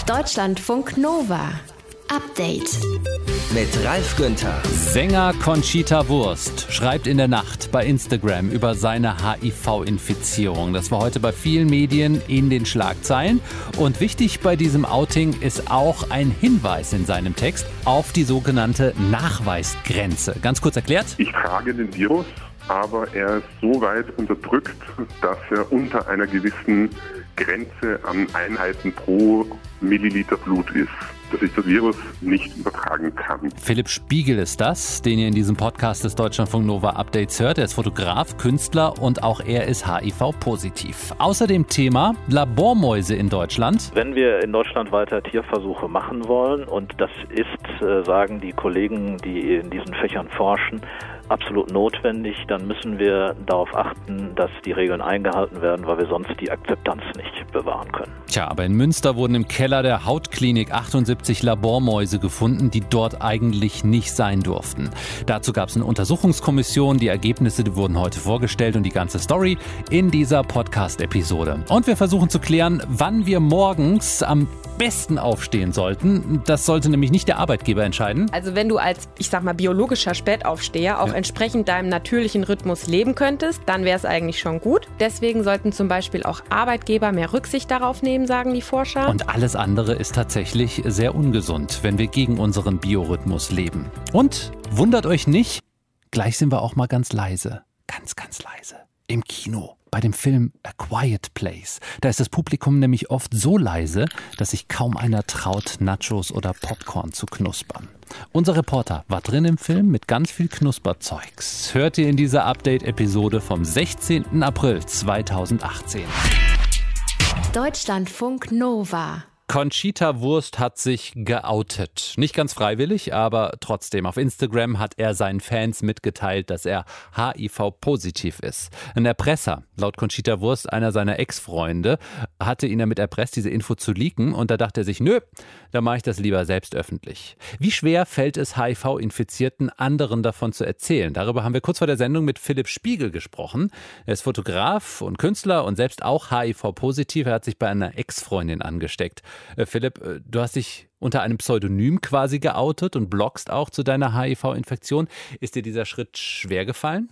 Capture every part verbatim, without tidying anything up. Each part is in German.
Deutschlandfunk Nova. Update. Mit Ralf Günther. Sänger Conchita Wurst schreibt in der Nacht bei Instagram über seine H I V-Infizierung. Das war heute bei vielen Medien in den Schlagzeilen. Und wichtig bei diesem Outing ist auch ein Hinweis in seinem Text auf die sogenannte Nachweisgrenze. Ganz kurz erklärt. Ich trage den Virus, aber er ist so weit unterdrückt, dass er unter einer gewissen Grenze an Einheiten pro Milliliter Blut ist, dass ich das Virus nicht übertragen kann. Philipp Spiegel ist das, den ihr in diesem Podcast des Deutschlandfunk Nova Updates hört. Er ist Fotograf, Künstler und auch er ist H I V-positiv. Außerdem Thema Labormäuse in Deutschland. Wenn wir in Deutschland weiter Tierversuche machen wollen, und das ist, äh, sagen die Kollegen, die in diesen Fächern forschen, absolut notwendig, dann müssen wir darauf achten, dass die Regeln eingehalten werden, weil wir sonst die Akzeptanz nicht bewahren können. Tja, aber in Münster wurden im Keller der Hautklinik achtundsiebzig Labormäuse gefunden, die dort eigentlich nicht sein durften. Dazu gab es eine Untersuchungskommission, die Ergebnisse die wurden heute vorgestellt und die ganze Story in dieser Podcast-Episode. Und wir versuchen zu klären, wann wir morgens am besten aufstehen sollten. Das sollte nämlich nicht der Arbeitgeber entscheiden. Also wenn du als, ich sag mal, biologischer Spätaufsteher auch ja. entsprechend deinem natürlichen Rhythmus leben könntest, dann wäre es eigentlich schon gut. Deswegen sollten zum Beispiel auch Arbeitgeber mehr Rücksicht darauf nehmen, sagen die Forscher. Und alles andere ist tatsächlich sehr ungesund, wenn wir gegen unseren Biorhythmus leben. Und wundert euch nicht, gleich sind wir auch mal ganz leise. Ganz, ganz leise. Im Kino. Bei dem Film A Quiet Place. Da ist das Publikum nämlich oft so leise, dass sich kaum einer traut, Nachos oder Popcorn zu knuspern. Unser Reporter war drin im Film mit ganz viel Knusperzeugs. Hört ihr in dieser Update-Episode vom sechzehnten April zweitausendachtzehn. Deutschlandfunk Nova. Conchita Wurst hat sich geoutet. Nicht ganz freiwillig, aber trotzdem. Auf Instagram hat er seinen Fans mitgeteilt, dass er H I V-positiv ist. Ein Erpresser, laut Conchita Wurst, einer seiner Ex-Freunde, hatte ihn damit erpresst, diese Info zu leaken. Und da dachte er sich, nö, da mache ich das lieber selbst öffentlich. Wie schwer fällt es H I V-Infizierten, anderen davon zu erzählen? Darüber haben wir kurz vor der Sendung mit Philipp Spiegel gesprochen. Er ist Fotograf und Künstler und selbst auch H I V-positiv. Er hat sich bei einer Ex-Freundin angesteckt. Äh, Philipp, äh, du hast dich unter einem Pseudonym quasi geoutet und bloggst auch zu deiner H I V-Infektion. Ist dir dieser Schritt schwer gefallen?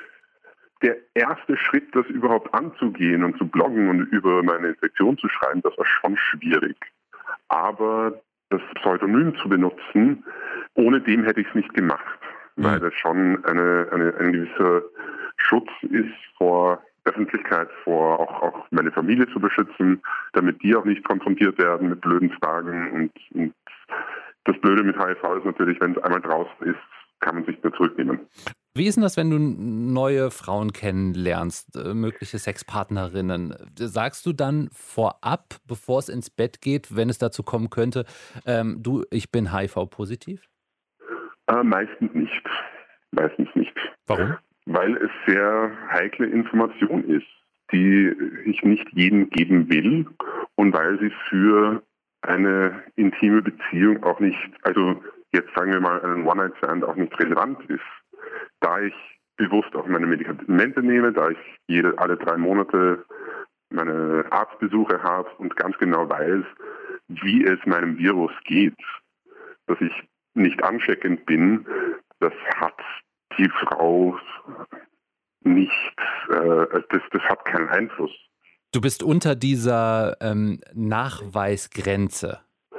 Der erste Schritt, das überhaupt anzugehen und zu bloggen und über meine Infektion zu schreiben, das war schon schwierig. Aber das Pseudonym zu benutzen, ohne dem hätte ich es nicht gemacht, mhm. weil das schon eine, eine, ein gewisser Schutz ist vor Öffentlichkeit, vor auch, auch meine Familie zu beschützen, damit die auch nicht konfrontiert werden mit blöden Fragen. Und, und das Blöde mit H I V ist natürlich, wenn es einmal draußen ist, kann man sich nicht mehr zurücknehmen. Wie ist denn das, wenn du neue Frauen kennenlernst, äh, mögliche Sexpartnerinnen? Sagst du dann vorab, bevor es ins Bett geht, wenn es dazu kommen könnte, ähm, du, ich bin H I V-positiv? Äh, meistens nicht. Meistens nicht. Warum? Weil es sehr heikle Information ist, die ich nicht jedem geben will und weil sie für eine intime Beziehung auch nicht, also jetzt sagen wir mal einen One-Night-Stand auch nicht relevant ist. Da ich bewusst auch meine Medikamente nehme, da ich jede, alle drei Monate meine Arztbesuche habe und ganz genau weiß, wie es meinem Virus geht, dass ich nicht ansteckend bin, das hat die Frau nicht, äh, das, das hat keinen Einfluss. Du bist unter dieser ähm, Nachweisgrenze.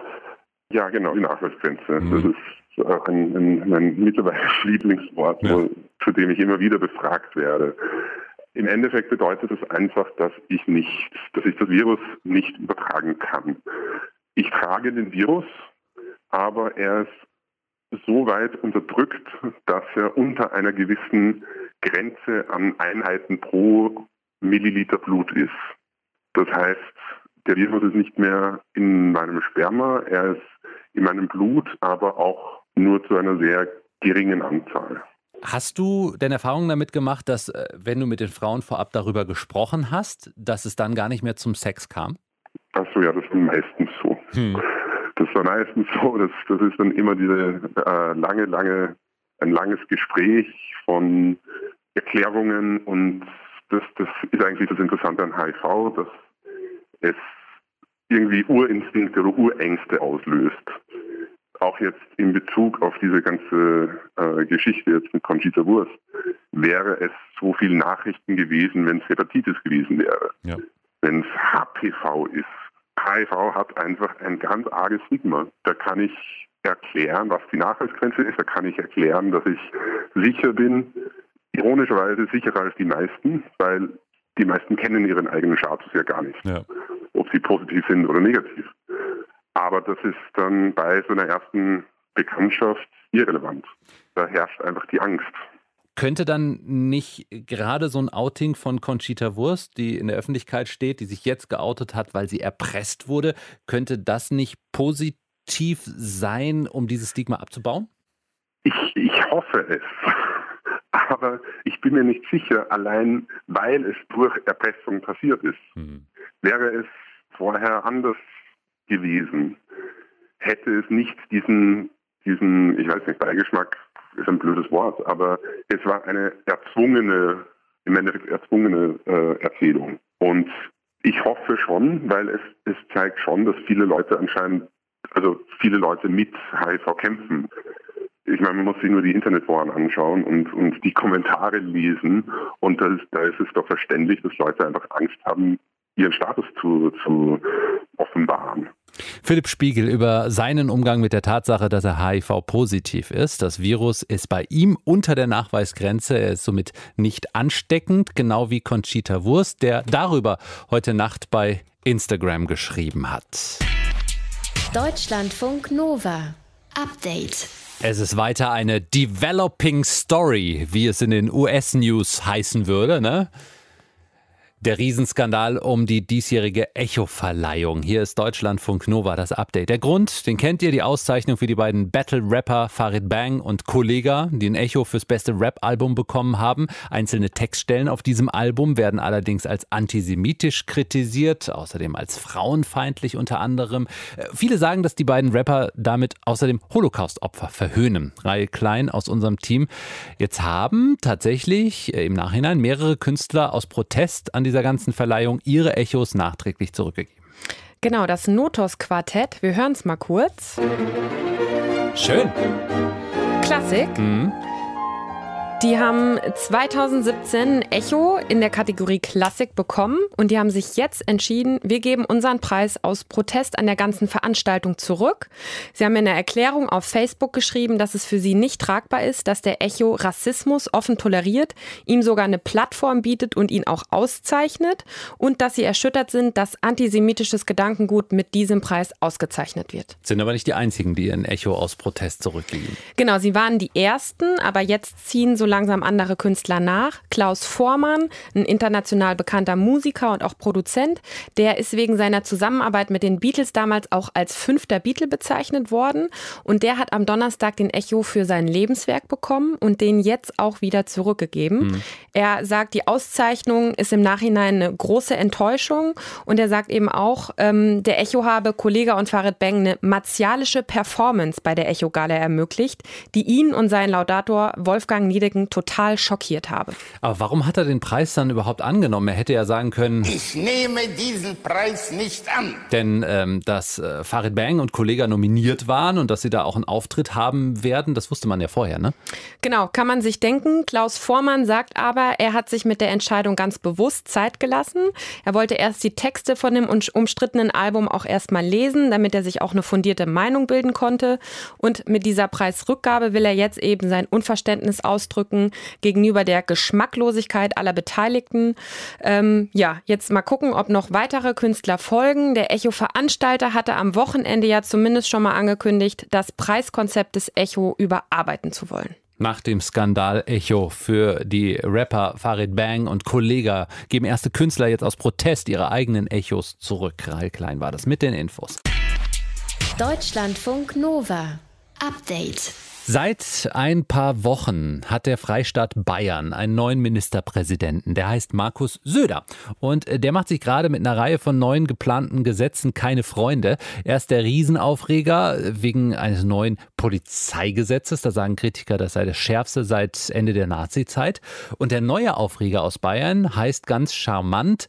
Ja, genau, die Nachweisgrenze. Mhm. Das ist auch ein, ein, mein mittlerweile Lieblingswort, ja. wo, zu dem ich immer wieder befragt werde. Im Endeffekt bedeutet es einfach, dass ich nicht, dass ich das Virus nicht übertragen kann. Ich trage den Virus, aber er ist so weit unterdrückt, dass er unter einer gewissen Grenze an Einheiten pro Milliliter Blut ist. Das heißt, der Virus ist nicht mehr in meinem Sperma, er ist in meinem Blut, aber auch nur zu einer sehr geringen Anzahl. Hast du denn Erfahrungen damit gemacht, dass, wenn du mit den Frauen vorab darüber gesprochen hast, dass es dann gar nicht mehr zum Sex kam? Ach so, ja, das ist meistens so. Hm. Das war meistens so, dass das ist dann immer diese äh, lange, lange, ein langes Gespräch von Erklärungen und das, das ist eigentlich das Interessante an H I V, dass es irgendwie Urinstinkte oder Urängste auslöst. Auch jetzt in Bezug auf diese ganze äh, Geschichte jetzt mit Conchita Wurst, wäre es so viel Nachrichten gewesen, wenn es Hepatitis gewesen wäre. Ja. Wenn es H P V ist. H I V hat einfach ein ganz arges Stigma. Da kann ich erklären, was die Nachweisgrenze ist. Da kann ich erklären, dass ich sicher bin, ironischerweise sicherer als die meisten, weil die meisten kennen ihren eigenen Status ja gar nicht, ja. Ob sie positiv sind oder negativ. Aber das ist dann bei so einer ersten Bekanntschaft irrelevant. Da herrscht einfach die Angst. Könnte dann nicht gerade so ein Outing von Conchita Wurst, die in der Öffentlichkeit steht, die sich jetzt geoutet hat, weil sie erpresst wurde, könnte das nicht positiv sein, um dieses Stigma abzubauen? Ich, ich hoffe es. Aber ich bin mir nicht sicher, allein weil es durch Erpressung passiert ist. Mhm. Wäre es vorher anders gewesen, hätte es nicht diesen, diesen, ich weiß nicht, Beigeschmack ist ein blödes Wort, aber es war eine erzwungene, im Endeffekt erzwungene äh, Erzählung. Und ich hoffe schon, weil es, es zeigt schon, dass viele Leute anscheinend, also viele Leute mit H I V kämpfen. Ich meine, man muss sich nur die Internetforen anschauen und, und die Kommentare lesen. Und da ist, da ist es doch verständlich, dass Leute einfach Angst haben, ihren Status zu, zu offenbaren. Philipp Spiegel über seinen Umgang mit der Tatsache, dass er H I V-positiv ist. Das Virus ist bei ihm unter der Nachweisgrenze. Er ist somit nicht ansteckend, genau wie Conchita Wurst, der darüber heute Nacht bei Instagram geschrieben hat. Deutschlandfunk Nova. Update. Es ist weiter eine Developing Story, wie es in den U S-News heißen würde, ne? Der Riesenskandal um die diesjährige Echo-Verleihung. Hier ist Deutschlandfunk Nova, das Update. Der Grund, den kennt ihr, die Auszeichnung für die beiden Battle-Rapper Farid Bang und Kollega, die ein Echo fürs beste Rap-Album bekommen haben. Einzelne Textstellen auf diesem Album werden allerdings als antisemitisch kritisiert, außerdem als frauenfeindlich unter anderem. Viele sagen, dass die beiden Rapper damit außerdem Holocaust-Opfer verhöhnen. Rahel Klein aus unserem Team. Jetzt haben tatsächlich im Nachhinein mehrere Künstler aus Protest an dieser ganzen Verleihung ihre Echos nachträglich zurückgegeben. Genau, das Notos-Quartett. Wir hören es mal kurz. Schön. Klassik. Mhm. Die haben zweitausendsiebzehn Echo in der Kategorie Klassik bekommen und die haben sich jetzt entschieden, wir geben unseren Preis aus Protest an der ganzen Veranstaltung zurück. Sie haben in der Erklärung auf Facebook geschrieben, dass es für sie nicht tragbar ist, dass der Echo Rassismus offen toleriert, ihm sogar eine Plattform bietet und ihn auch auszeichnet und dass sie erschüttert sind, dass antisemitisches Gedankengut mit diesem Preis ausgezeichnet wird. Sind aber nicht die einzigen, die ein Echo aus Protest zurückgeben. Genau, sie waren die Ersten, aber jetzt ziehen so langsam andere Künstler nach. Klaus Voormann, ein international bekannter Musiker und auch Produzent, der ist wegen seiner Zusammenarbeit mit den Beatles damals auch als fünfter Beatle bezeichnet worden und der hat am Donnerstag den Echo für sein Lebenswerk bekommen und den jetzt auch wieder zurückgegeben. Mhm. Er sagt, die Auszeichnung ist im Nachhinein eine große Enttäuschung und er sagt eben auch, ähm, der Echo habe Kollega und Farid Bang eine martialische Performance bei der Echo-Gala ermöglicht, die ihn und seinen Laudator Wolfgang Niedecken total schockiert habe. Aber warum hat er den Preis dann überhaupt angenommen? Er hätte ja sagen können, ich nehme diesen Preis nicht an. Denn ähm, dass äh, Farid Bang und Kollega nominiert waren und dass sie da auch einen Auftritt haben werden, das wusste man ja vorher, ne? Genau, kann man sich denken. Klaus Voormann sagt aber, er hat sich mit der Entscheidung ganz bewusst Zeit gelassen. Er wollte erst die Texte von dem umstrittenen Album auch erst mal lesen, damit er sich auch eine fundierte Meinung bilden konnte. Und mit dieser Preisrückgabe will er jetzt eben sein Unverständnis ausdrücken gegenüber der Geschmacklosigkeit aller Beteiligten. Ähm, ja, jetzt mal gucken, ob noch weitere Künstler folgen. Der Echo-Veranstalter hatte am Wochenende ja zumindest schon mal angekündigt, das Preiskonzept des Echo überarbeiten zu wollen. Nach dem Skandal Echo für die Rapper Farid Bang und Kollega geben erste Künstler jetzt aus Protest ihre eigenen Echos zurück. Rahel Klein war das mit den Infos. Deutschlandfunk Nova. Update. Seit ein paar Wochen hat der Freistaat Bayern einen neuen Ministerpräsidenten. Der heißt Markus Söder. Und der macht sich gerade mit einer Reihe von neuen geplanten Gesetzen keine Freunde. Er ist der Riesenaufreger wegen eines neuen Polizeigesetzes. Da sagen Kritiker, das sei das schärfste seit Ende der Nazizeit. Und der neue Aufreger aus Bayern heißt ganz charmant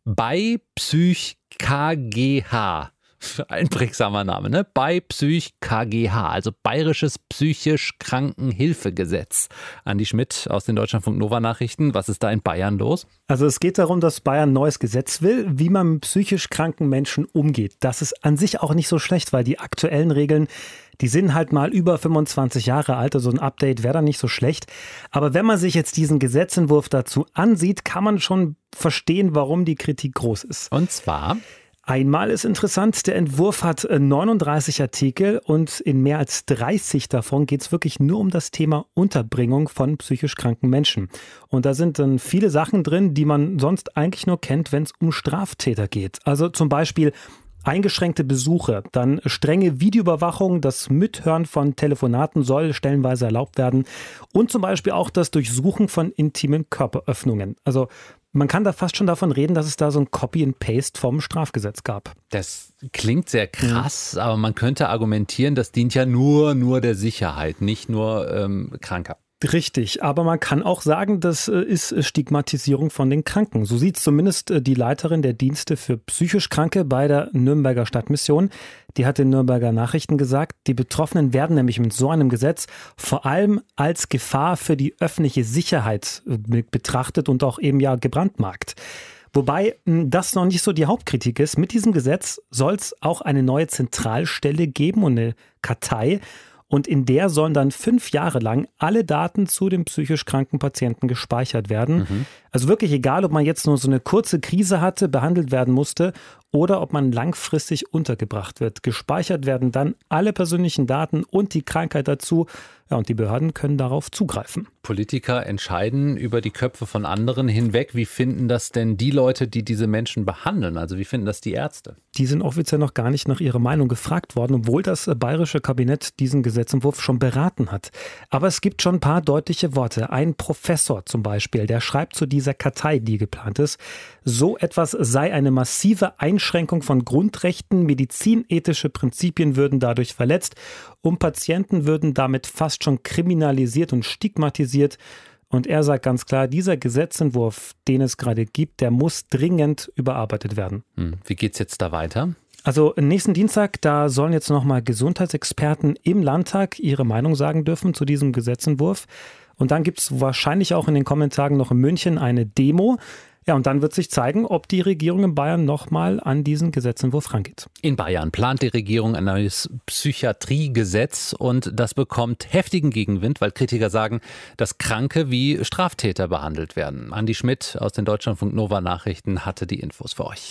Bei Psych K G H. Einprägsamer Name, ne? Bei Psych K G H, also Bayerisches Psychisch Krankenhilfegesetz. Andi Schmidt aus den Deutschlandfunk Nova Nachrichten. Was ist da in Bayern los? Also es geht darum, dass Bayern ein neues Gesetz will, wie man mit psychisch kranken Menschen umgeht. Das ist an sich auch nicht so schlecht, weil die aktuellen Regeln, die sind halt mal über fünfundzwanzig Jahre alt, also ein Update wäre dann nicht so schlecht. Aber wenn man sich jetzt diesen Gesetzentwurf dazu ansieht, kann man schon verstehen, warum die Kritik groß ist. Und zwar? Einmal ist interessant, der Entwurf hat neununddreißig Artikel und in mehr als dreißig davon geht es wirklich nur um das Thema Unterbringung von psychisch kranken Menschen. Und da sind dann viele Sachen drin, die man sonst eigentlich nur kennt, wenn es um Straftäter geht. Also zum Beispiel eingeschränkte Besuche, dann strenge Videoüberwachung, das Mithören von Telefonaten soll stellenweise erlaubt werden und zum Beispiel auch das Durchsuchen von intimen Körperöffnungen. Also man kann da fast schon davon reden, dass es da so ein Copy and Paste vom Strafgesetz gab. Das klingt sehr krass, mhm. aber man könnte argumentieren, das dient ja nur, nur der Sicherheit, nicht nur ähm, Kranker. Richtig, aber man kann auch sagen, das ist Stigmatisierung von den Kranken. So sieht es zumindest die Leiterin der Dienste für psychisch Kranke bei der Nürnberger Stadtmission. Die hat den Nürnberger Nachrichten gesagt, die Betroffenen werden nämlich mit so einem Gesetz vor allem als Gefahr für die öffentliche Sicherheit betrachtet und auch eben ja gebrandmarkt. Wobei das noch nicht so die Hauptkritik ist. Mit diesem Gesetz soll es auch eine neue Zentralstelle geben und eine Kartei. Und in der sollen dann fünf Jahre lang alle Daten zu den psychisch kranken Patienten gespeichert werden. Mhm. Also wirklich egal, ob man jetzt nur so eine kurze Krise hatte, behandelt werden musste oder ob man langfristig untergebracht wird. Gespeichert werden dann alle persönlichen Daten und die Krankheit dazu. Ja, und die Behörden können darauf zugreifen. Politiker entscheiden über die Köpfe von anderen hinweg. Wie finden das denn die Leute, die diese Menschen behandeln? Also wie finden das die Ärzte? Die sind offiziell noch gar nicht nach ihrer Meinung gefragt worden, obwohl das bayerische Kabinett diesen Gesetzentwurf schon beraten hat. Aber es gibt schon ein paar deutliche Worte. Ein Professor zum Beispiel, der schreibt zu dieser Kartei, die geplant ist, so etwas sei eine massive Einschränkung von Grundrechten, medizinethische Prinzipien würden dadurch verletzt und Patienten würden damit fast schon kriminalisiert und stigmatisiert. Und er sagt ganz klar, dieser Gesetzentwurf, den es gerade gibt, der muss dringend überarbeitet werden. Hm. Wie geht's jetzt da weiter? Also nächsten Dienstag, da sollen jetzt nochmal Gesundheitsexperten im Landtag ihre Meinung sagen dürfen zu diesem Gesetzentwurf. Und dann gibt es wahrscheinlich auch in den kommenden Tagen noch in München eine Demo. Ja, und dann wird sich zeigen, ob die Regierung in Bayern nochmal an diesen Gesetzentwurf rangeht. In Bayern plant die Regierung ein neues Psychiatriegesetz und das bekommt heftigen Gegenwind, weil Kritiker sagen, dass Kranke wie Straftäter behandelt werden. Andi Schmidt aus den Deutschlandfunk Nova Nachrichten hatte die Infos für euch.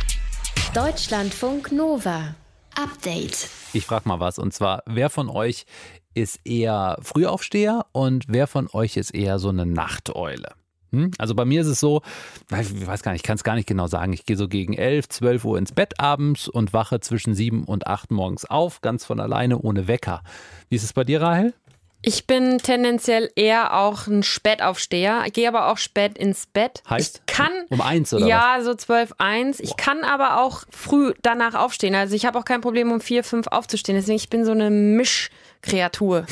Deutschlandfunk Nova. Update. Ich frage mal was, und zwar, wer von euch ist eher Frühaufsteher und wer von euch ist eher so eine Nachteule? Hm? Also bei mir ist es so, ich weiß gar nicht, ich kann es gar nicht genau sagen, ich gehe so gegen elf, zwölf Uhr ins Bett abends und wache zwischen sieben und acht morgens auf, ganz von alleine, ohne Wecker. Wie ist es bei dir, Rahel? Ich bin tendenziell eher auch ein Spätaufsteher, gehe aber auch spät ins Bett. Heißt, ich kann, um eins oder ja, was? so zwölf, eins. Ich kann aber auch früh danach aufstehen. Also ich habe auch kein Problem, um vier, fünf aufzustehen. Deswegen, ich bin so eine Mischkreatur.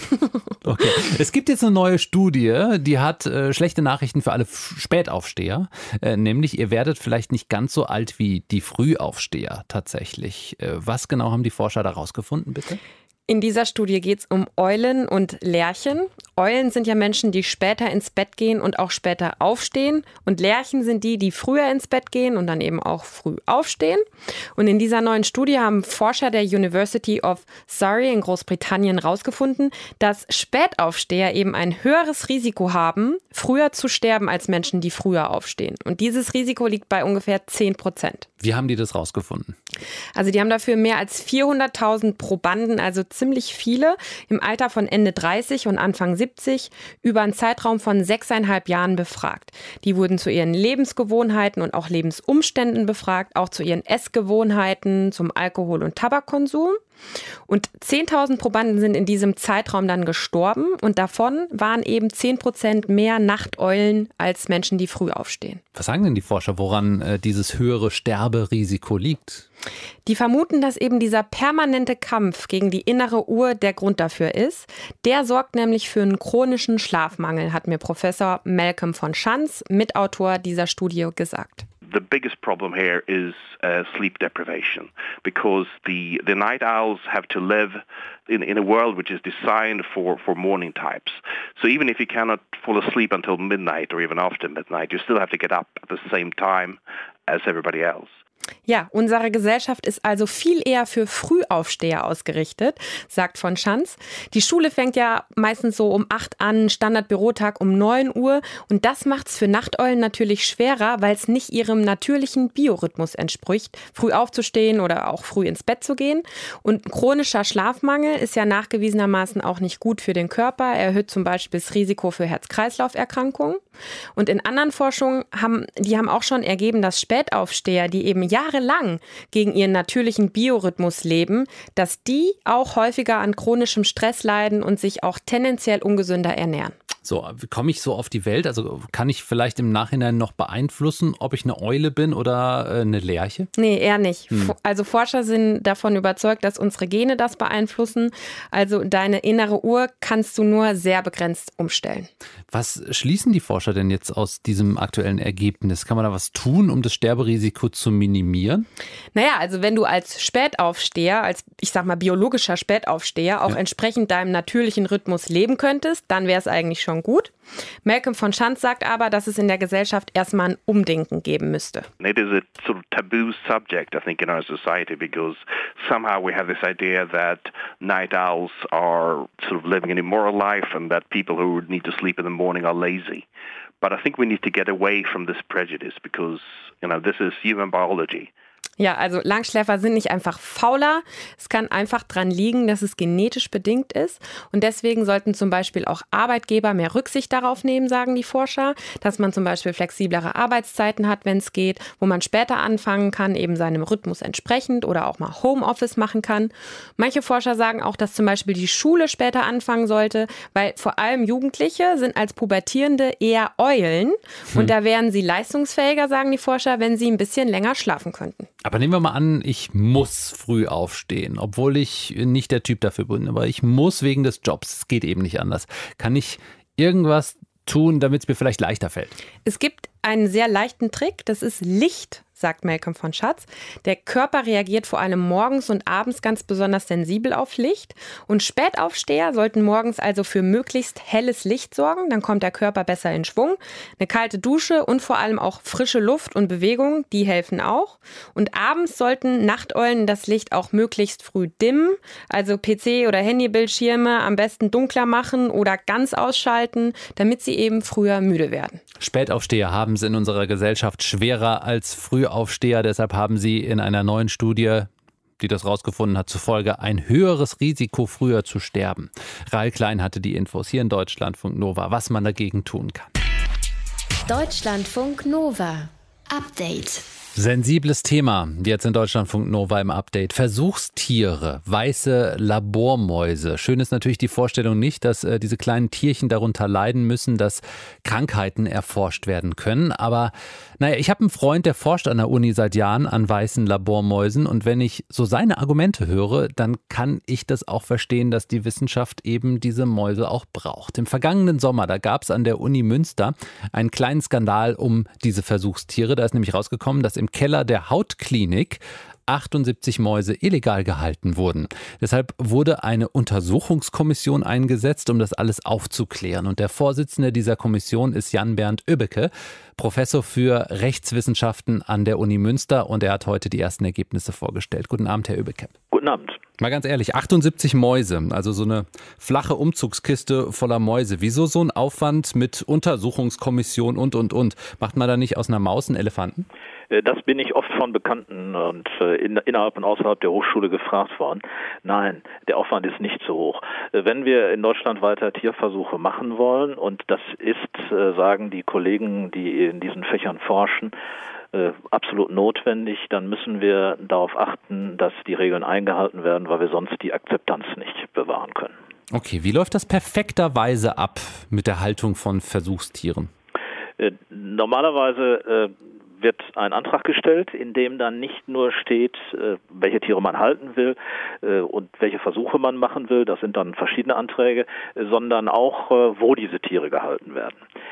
Okay. Es gibt jetzt eine neue Studie, die hat äh, schlechte Nachrichten für alle F- Spätaufsteher. Äh, nämlich, ihr werdet vielleicht nicht ganz so alt wie die Frühaufsteher tatsächlich. Äh, was genau haben die Forscher da rausgefunden, bitte? In dieser Studie geht es um Eulen und Lerchen. Eulen sind ja Menschen, die später ins Bett gehen und auch später aufstehen. Und Lerchen sind die, die früher ins Bett gehen und dann eben auch früh aufstehen. Und in dieser neuen Studie haben Forscher der University of Surrey in Großbritannien herausgefunden, dass Spätaufsteher eben ein höheres Risiko haben, früher zu sterben als Menschen, die früher aufstehen. Und dieses Risiko liegt bei ungefähr zehn Prozent. Wie haben die das rausgefunden? Also die haben dafür mehr als vierhunderttausend Probanden, also ziemlich viele, im Alter von Ende dreißig und Anfang siebzig über einen Zeitraum von sechseinhalb Jahren befragt. Die wurden zu ihren Lebensgewohnheiten und auch Lebensumständen befragt, auch zu ihren Essgewohnheiten, zum Alkohol- und Tabakkonsum. Und zehntausend Probanden sind in diesem Zeitraum dann gestorben und davon waren eben zehn Prozent mehr Nachteulen als Menschen, die früh aufstehen. Was sagen denn die Forscher, woran äh, dieses höhere Sterberisiko liegt? Die vermuten, dass eben dieser permanente Kampf gegen die innere Uhr der Grund dafür ist. Der sorgt nämlich für einen chronischen Schlafmangel, hat mir Professor Malcolm von Schanz, Mitautor dieser Studie, gesagt. the biggest problem here is uh, sleep deprivation, because the, the night owls have to live in, in a world which is designed for, for morning types. So even if you cannot fall asleep until midnight or even after midnight, you still have to get up at the same time as everybody else. Ja, unsere Gesellschaft ist also viel eher für Frühaufsteher ausgerichtet, sagt von Schanz. Die Schule fängt ja meistens so um acht an, Standardbürotag um neun Uhr. Und das macht es für Nachteulen natürlich schwerer, weil es nicht ihrem natürlichen Biorhythmus entspricht, früh aufzustehen oder auch früh ins Bett zu gehen. Und chronischer Schlafmangel ist ja nachgewiesenermaßen auch nicht gut für den Körper. Er erhöht zum Beispiel das Risiko für Herz-Kreislauf-Erkrankungen. Und in anderen Forschungen haben, die haben auch schon ergeben, dass Spätaufsteher, die eben jahrelang gegen ihren natürlichen Biorhythmus leben, dass die auch häufiger an chronischem Stress leiden und sich auch tendenziell ungesünder ernähren. So, komme ich so auf die Welt? Also kann ich vielleicht im Nachhinein noch beeinflussen, ob ich eine Eule bin oder äh, eine Lerche? Nee, eher nicht. Hm. Also Forscher sind davon überzeugt, dass unsere Gene das beeinflussen. Also deine innere Uhr kannst du nur sehr begrenzt umstellen. Was schließen die Forscher denn jetzt aus diesem aktuellen Ergebnis? Kann man da was tun, um das Sterberisiko zu minimieren? Naja, also wenn du als Spätaufsteher, als ich sag mal biologischer Spätaufsteher auch ja. entsprechend deinem natürlichen Rhythmus leben könntest, dann wäre es eigentlich schon gut. Malcolm von Schanz sagt aber, dass es in der Gesellschaft erstmal ein Umdenken geben müsste. It is a sort of taboo subject, I think, in our society, because somehow we have this idea that night owls are sort of living an immoral life and that people who need to sleep in the morning are lazy. But I think we need to get away from this prejudice because, you know, this is human biology. Ja, also Langschläfer sind nicht einfach fauler. Es kann einfach dran liegen, dass es genetisch bedingt ist. Und deswegen sollten zum Beispiel auch Arbeitgeber mehr Rücksicht darauf nehmen, sagen die Forscher, dass man zum Beispiel flexiblere Arbeitszeiten hat, wenn es geht, wo man später anfangen kann, eben seinem Rhythmus entsprechend oder auch mal Homeoffice machen kann. Manche Forscher sagen auch, dass zum Beispiel die Schule später anfangen sollte, weil vor allem Jugendliche sind als Pubertierende eher Eulen. Hm. Und da wären sie leistungsfähiger, sagen die Forscher, wenn sie ein bisschen länger schlafen könnten. Aber nehmen wir mal an, ich muss früh aufstehen, obwohl ich nicht der Typ dafür bin, aber ich muss wegen des Jobs, es geht eben nicht anders. Kann ich irgendwas tun, damit es mir vielleicht leichter fällt? Es gibt einen sehr leichten Trick, das ist Licht, sagt Malcolm von Schanz. Der Körper reagiert vor allem morgens und abends ganz besonders sensibel auf Licht. Und Spätaufsteher sollten morgens also für möglichst helles Licht sorgen. Dann kommt der Körper besser in Schwung. Eine kalte Dusche und vor allem auch frische Luft und Bewegung, die helfen auch. Und abends sollten Nachteulen das Licht auch möglichst früh dimmen. Also P C- oder Handybildschirme am besten dunkler machen oder ganz ausschalten, damit sie eben früher müde werden. Spätaufsteher haben es in unserer Gesellschaft schwerer als Frühaufsteher. Deshalb haben sie in einer neuen Studie, die das rausgefunden hat, zufolge ein höheres Risiko, früher zu sterben. Rahel Klein hatte die Infos hier in Deutschlandfunk Nova, was man dagegen tun kann. Deutschlandfunk Nova. Update. Sensibles Thema, jetzt in Deutschlandfunk Nova im Update. Versuchstiere, weiße Labormäuse. Schön ist natürlich die Vorstellung nicht, dass äh, diese kleinen Tierchen darunter leiden müssen, dass Krankheiten erforscht werden können. Aber naja, ich habe einen Freund, der forscht an der Uni seit Jahren an weißen Labormäusen. Und wenn ich so seine Argumente höre, dann kann ich das auch verstehen, dass die Wissenschaft eben diese Mäuse auch braucht. Im vergangenen Sommer, da gab es an der Uni Münster einen kleinen Skandal um diese Versuchstiere. Da ist nämlich rausgekommen, dass im Keller der Hautklinik achtundsiebzig Mäuse illegal gehalten wurden. Deshalb wurde eine Untersuchungskommission eingesetzt, um das alles aufzuklären. Und der Vorsitzende dieser Kommission ist Jan-Bernd Öbeke, Professor für Rechtswissenschaften an der Uni Münster. Und er hat heute die ersten Ergebnisse vorgestellt. Guten Abend, Herr Öbeke. Guten Abend. Mal ganz ehrlich, achtundsiebzig Mäuse, also so eine flache Umzugskiste voller Mäuse. Wieso so ein Aufwand mit Untersuchungskommission und, und, und? Macht man da nicht aus einer Maus einen Elefanten? Das bin ich oft von Bekannten und in, innerhalb und außerhalb der Hochschule gefragt worden. Nein, der Aufwand ist nicht so hoch. Wenn wir in Deutschland weiter Tierversuche machen wollen, und das ist, sagen die Kollegen, die in diesen Fächern forschen, absolut notwendig, dann müssen wir darauf achten, dass die Regeln eingehalten werden, weil wir sonst die Akzeptanz nicht bewahren können. Okay, wie läuft das perfekterweise ab mit der Haltung von Versuchstieren? Äh, normalerweise äh, wird ein Antrag gestellt, in dem dann nicht nur steht, äh, welche Tiere man halten will äh, und welche Versuche man machen will, das sind dann verschiedene Anträge, äh, sondern auch, äh, wo diese Tiere gehalten werden.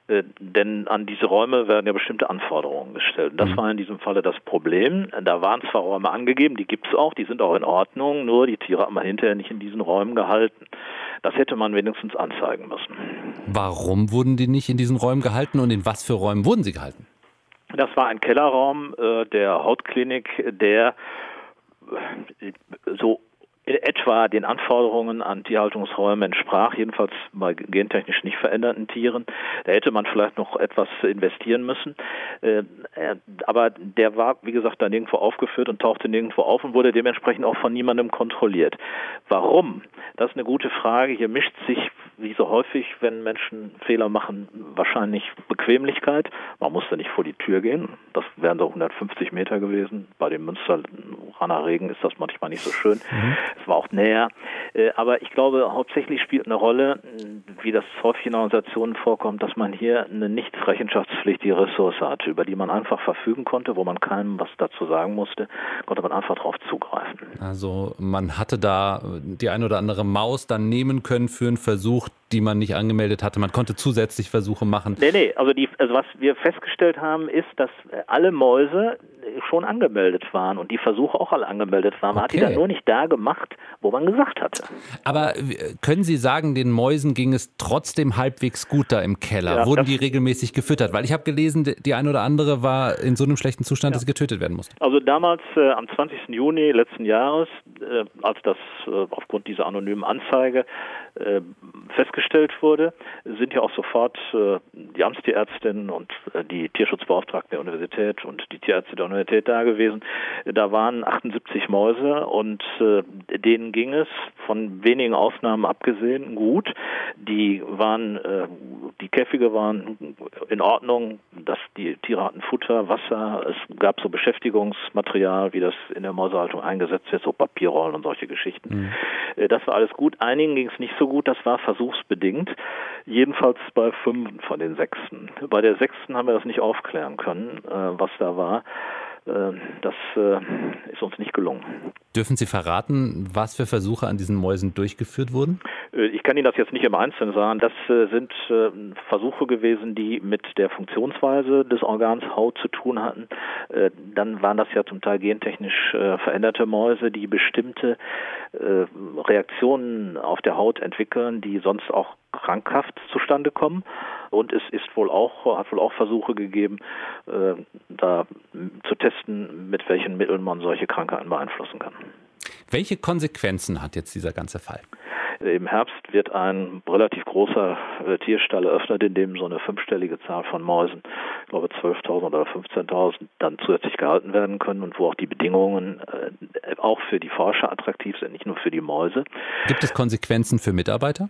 Äh, denn an diese Räume werden ja bestimmte Anforderungen gestellt. Das mhm. war in diesem Falle das Problem. Da waren zwar Räume angegeben, die gibt es auch, die sind auch in Ordnung, nur die Tiere hat man hinterher nicht in diesen Räumen gehalten. Das hätte man wenigstens anzeigen müssen. Warum wurden die nicht in diesen Räumen gehalten und in was für Räumen wurden sie gehalten? Das war ein Kellerraum äh, der Hautklinik, der äh, so in etwa den Anforderungen an Tierhaltungsräume entsprach, jedenfalls bei gentechnisch nicht veränderten Tieren. Da hätte man vielleicht noch etwas investieren müssen. Äh, aber der war, wie gesagt, da nirgendwo aufgeführt und tauchte nirgendwo auf und wurde dementsprechend auch von niemandem kontrolliert. Warum? Das ist eine gute Frage. Hier mischt sich, wie so häufig, wenn Menschen Fehler machen, wahrscheinlich Bequemlichkeit. Man musste nicht vor die Tür gehen. Das wären so hundertfünfzig Meter gewesen. Bei dem Münsteraner Regen ist das manchmal nicht so schön. Mhm. Es war auch näher. Aber ich glaube, hauptsächlich spielt eine Rolle, wie das häufig in Organisationen vorkommt, dass man hier eine nicht rechenschaftspflichtige Ressource hatte, über die man einfach verfügen konnte, wo man keinem was dazu sagen musste, konnte man einfach darauf zugreifen. Also man hatte da die ein oder andere Maus dann nehmen können für einen Versuch, die man nicht angemeldet hatte. Man konnte zusätzlich Versuche machen. Nee, nee, also, die, also was wir festgestellt haben, ist, dass alle Mäuse schon angemeldet waren und die Versuche auch alle angemeldet waren. Man okay. hat die dann nur nicht da gemacht, wo man gesagt hatte. Aber können Sie sagen, den Mäusen ging es trotzdem halbwegs gut da im Keller? Ja, Wurden die regelmäßig gefüttert? Weil ich habe gelesen, die eine oder andere war in so einem schlechten Zustand, ja. dass sie getötet werden musste. Also damals, äh, am zwanzigsten Juni letzten Jahres, äh, als das äh, aufgrund dieser anonymen Anzeige äh, festgestellt wurde, sind ja auch sofort äh, die Amtstierärztin und äh, die Tierschutzbeauftragten der Universität und die Tierärzte der Universität da gewesen. Da waren achtundsiebzig Mäuse und äh, denen ging es, von wenigen Ausnahmen abgesehen, gut. Die waren, äh, die Käfige waren in Ordnung, dass die Tiere hatten Futter, Wasser, es gab so Beschäftigungsmaterial, wie das in der Mäusehaltung eingesetzt wird, so Papierrollen und solche Geschichten. Mhm. Äh, das war alles gut. Einigen ging es nicht so gut, das war versuchsbedingt. Jedenfalls bei fünf von den sechsten. Bei der sechsten haben wir das nicht aufklären können, äh, was da war. Das äh, ist uns nicht gelungen. Dürfen Sie verraten, was für Versuche an diesen Mäusen durchgeführt wurden? Ich kann Ihnen das jetzt nicht im Einzelnen sagen. Das äh, sind äh, Versuche gewesen, die mit der Funktionsweise des Organs Haut zu tun hatten. Äh, dann waren das ja zum Teil gentechnisch äh, veränderte Mäuse, die bestimmte äh, Reaktionen auf der Haut entwickeln, die sonst auch krankhaft zustande kommen. Und es ist wohl auch, hat wohl auch Versuche gegeben, äh, da zu testen, mit welchen Mitteln man solche Krankheiten beeinflussen kann. Welche Konsequenzen hat jetzt dieser ganze Fall? Im Herbst wird ein relativ großer äh, Tierstall eröffnet, in dem so eine fünfstellige Zahl von Mäusen, ich glaube zwölftausend oder fünfzehntausend, dann zusätzlich gehalten werden können und wo auch die Bedingungen äh, auch für die Forscher attraktiv sind, nicht nur für die Mäuse. Gibt es Konsequenzen für Mitarbeiter?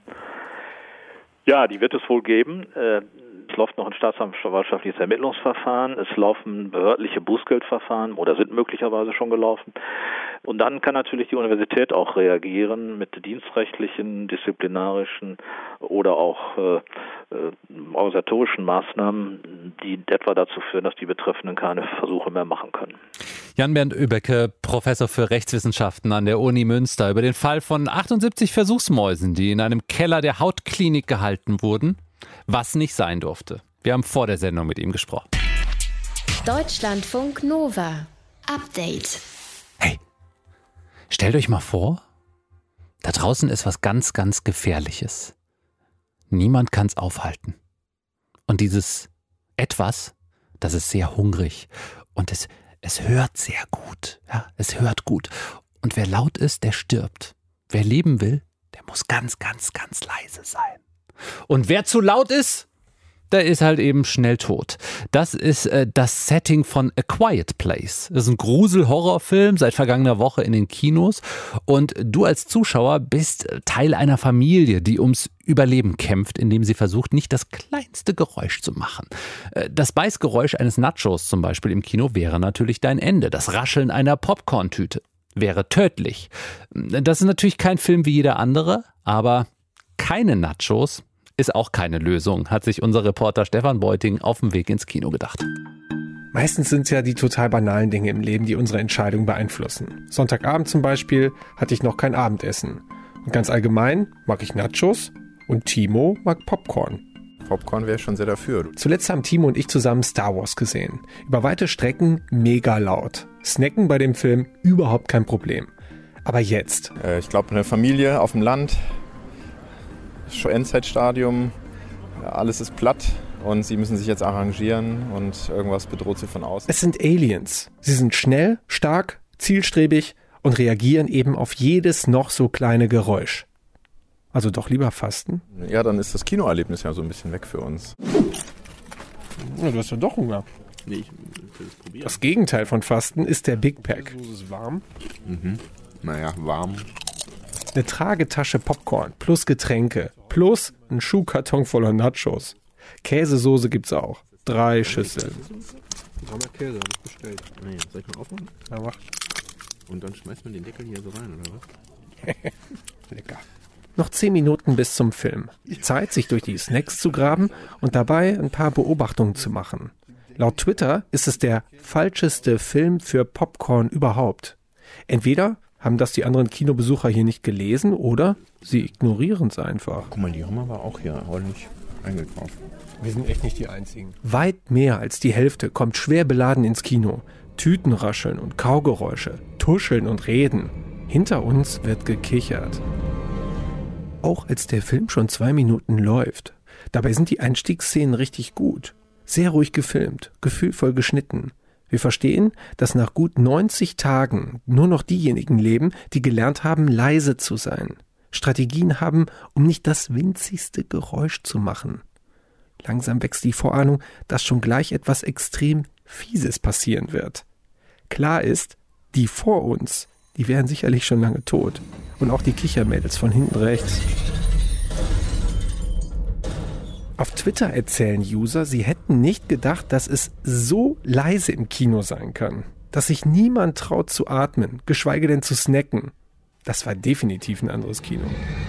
Ja, die wird es wohl geben. Es läuft noch ein staatsanwaltschaftliches Ermittlungsverfahren, es laufen behördliche Bußgeldverfahren oder sind möglicherweise schon gelaufen. Und dann kann natürlich die Universität auch reagieren mit dienstrechtlichen, disziplinarischen oder auch äh, äh, organisatorischen Maßnahmen, die etwa dazu führen, dass die Betreffenden keine Versuche mehr machen können. Jan-Bernd Oebeke, Professor für Rechtswissenschaften an der Uni Münster, über den Fall von achtundsiebzig Versuchsmäusen, die in einem Keller der Hautklinik gehalten wurden, was nicht sein durfte. Wir haben vor der Sendung mit ihm gesprochen. Deutschlandfunk Nova. Update. Hey, stellt euch mal vor, da draußen ist was ganz, ganz Gefährliches. Niemand kann es aufhalten. Und dieses Etwas, das ist sehr hungrig und es, es hört sehr gut. Ja, es hört gut. Und wer laut ist, der stirbt. Wer leben will, der muss ganz, ganz, ganz leise sein. Und wer zu laut ist, der ist halt eben schnell tot. Das ist äh, das Setting von A Quiet Place. Das ist ein Grusel-Horrorfilm seit vergangener Woche in den Kinos. Und du als Zuschauer bist Teil einer Familie, die ums Überleben kämpft, indem sie versucht, nicht das kleinste Geräusch zu machen. Das Beißgeräusch eines Nachos zum Beispiel im Kino wäre natürlich dein Ende. Das Rascheln einer Popcorn-Tüte wäre tödlich. Das ist natürlich kein Film wie jeder andere, aber keine Nachos ist auch keine Lösung, hat sich unser Reporter Stefan Beuting auf dem Weg ins Kino gedacht. Meistens sind es ja die total banalen Dinge im Leben, die unsere Entscheidung beeinflussen. Sonntagabend zum Beispiel hatte ich noch kein Abendessen. Und ganz allgemein mag ich Nachos und Timo mag Popcorn. Popcorn wäre ich schon sehr dafür. Zuletzt haben Timo und ich zusammen Star Wars gesehen. Über weite Strecken mega laut. Snacken bei dem Film überhaupt kein Problem. Aber jetzt. Äh, ich glaube, eine Familie auf dem Land, Endzeitstadium, alles ist platt und sie müssen sich jetzt arrangieren und irgendwas bedroht sie von außen. Es sind Aliens. Sie sind schnell, stark, zielstrebig und reagieren eben auf jedes noch so kleine Geräusch. Also doch lieber fasten? Ja, dann ist das Kinoerlebnis ja so ein bisschen weg für uns. Ja, du hast ja doch Hunger. Nee, ich will das probieren. Das Gegenteil von Fasten ist der Big Pack. Die Soße ist warm. Mhm. Naja, warm. Eine Tragetasche Popcorn plus Getränke plus ein Schuhkarton voller Nachos. Käsesoße gibt's auch. Drei Schüsseln. Dreimal Käse, hab ich bestellt. Nee, soll ich mal aufmachen? Ja, mach. Und dann schmeißt man den Deckel hier so rein, oder was? Lecker. Noch zehn Minuten bis zum Film. Zeit, sich durch die Snacks zu graben und dabei ein paar Beobachtungen zu machen. Laut Twitter ist es der falscheste Film für Popcorn überhaupt. Entweder haben das die anderen Kinobesucher hier nicht gelesen oder sie ignorieren es einfach. Guck mal, die haben aber auch hier ordentlich eingekauft. Wir sind echt nicht die Einzigen. Weit mehr als die Hälfte kommt schwer beladen ins Kino. Tüten rascheln und Kaugeräusche, tuscheln und reden. Hinter uns wird gekichert. Auch als der Film schon zwei Minuten läuft. Dabei sind die Einstiegsszenen richtig gut. Sehr ruhig gefilmt, gefühlvoll geschnitten. Wir verstehen, dass nach gut neunzig Tagen nur noch diejenigen leben, die gelernt haben, leise zu sein. Strategien haben, um nicht das winzigste Geräusch zu machen. Langsam wächst die Vorahnung, dass schon gleich etwas extrem Fieses passieren wird. Klar ist, die vor uns, die wären sicherlich schon lange tot. Und auch die Kichermädels von hinten rechts. Auf Twitter erzählen User, sie hätten nicht gedacht, dass es so leise im Kino sein kann. Dass sich niemand traut zu atmen, geschweige denn zu snacken. Das war definitiv ein anderes Kino.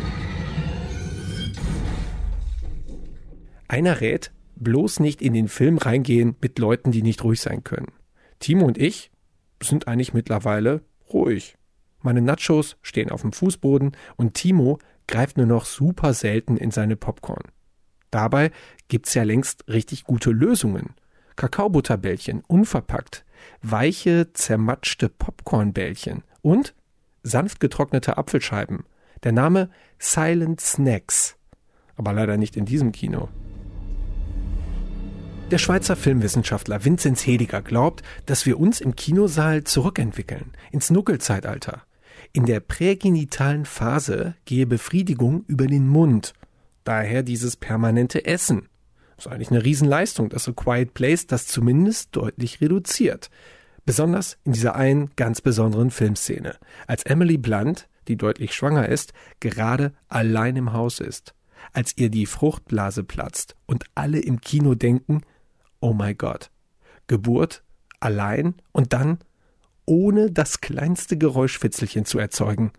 Einer rät, bloß nicht in den Film reingehen mit Leuten, die nicht ruhig sein können. Timo und ich sind eigentlich mittlerweile ruhig. Meine Nachos stehen auf dem Fußboden und Timo greift nur noch super selten in seine Popcorn. Dabei gibt's ja längst richtig gute Lösungen. Kakaobutterbällchen, unverpackt, weiche, zermatschte Popcornbällchen und sanft getrocknete Apfelscheiben. Der Name Silent Snacks. Aber leider nicht in diesem Kino. Der Schweizer Filmwissenschaftler Vinzenz Hediger glaubt, dass wir uns im Kinosaal zurückentwickeln, ins Nuckelzeitalter. In der prägenitalen Phase gehe Befriedigung über den Mund. Daher dieses permanente Essen. Das ist eigentlich eine Riesenleistung, dass A Quiet Place das zumindest deutlich reduziert. Besonders in dieser einen ganz besonderen Filmszene, als Emily Blunt, die deutlich schwanger ist, gerade allein im Haus ist. Als ihr die Fruchtblase platzt und alle im Kino denken, oh mein Gott, Geburt, allein und dann ohne das kleinste Geräuschfitzelchen zu erzeugen.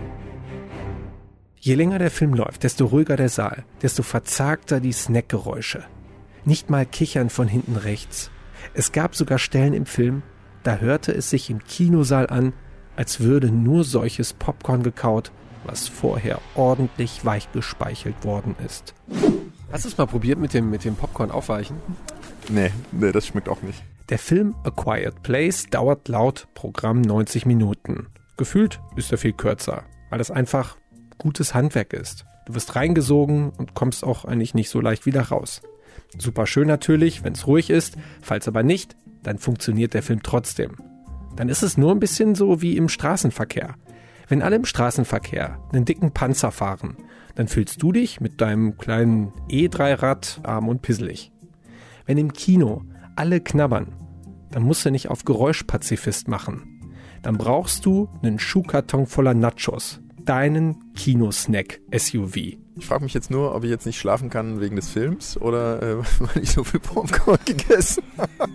Je länger der Film läuft, desto ruhiger der Saal, desto verzagter die Snackgeräusche. Nicht mal Kichern von hinten rechts. Es gab sogar Stellen im Film, da hörte es sich im Kinosaal an, als würde nur solches Popcorn gekaut, was vorher ordentlich weich gespeichelt worden ist. Hast du es mal probiert mit dem, mit dem Popcorn aufweichen? Nee, nee, das schmeckt auch nicht. Der Film A Quiet Place dauert laut Programm neunzig Minuten. Gefühlt ist er viel kürzer, weil das einfach gutes Handwerk ist. Du wirst reingesogen und kommst auch eigentlich nicht so leicht wieder raus. Super schön natürlich, wenn es ruhig ist, falls aber nicht, dann funktioniert der Film trotzdem. Dann ist es nur ein bisschen so wie im Straßenverkehr. Wenn alle im Straßenverkehr einen dicken Panzer fahren, dann fühlst du dich mit deinem kleinen E drei Rad arm und pisselig. Wenn im Kino alle knabbern, dann musst du nicht auf Geräuschpazifist machen. Dann brauchst du einen Schuhkarton voller Nachos, deinen Kinosnack-S U V. Ich frage mich jetzt nur, ob ich jetzt nicht schlafen kann wegen des Films oder äh, weil ich so viel Popcorn gegessen habe.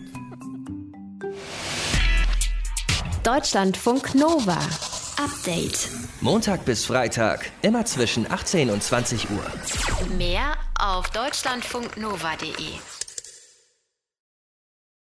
Deutschlandfunk Nova. Update. Montag bis Freitag, immer zwischen achtzehn und zwanzig Uhr. Mehr auf deutschlandfunknova punkt de.